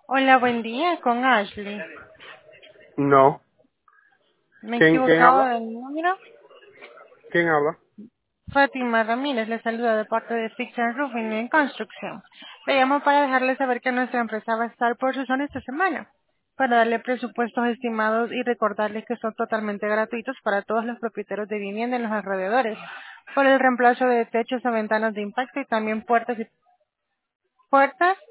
Hola, buen día, con Ashley. No. Me he ¿Quién equivocado habla? del número. ¿Quién habla? Fátima Ramírez le saluda de parte de Fix and Roofing en Construcción. Le llamo para dejarle saber que nuestra empresa va a estar por su zona esta semana, para darle presupuestos estimados y recordarles que son totalmente gratuitos para todos los propietarios de vivienda en los alrededores, por el reemplazo de techos o ventanas de impacto y también puertas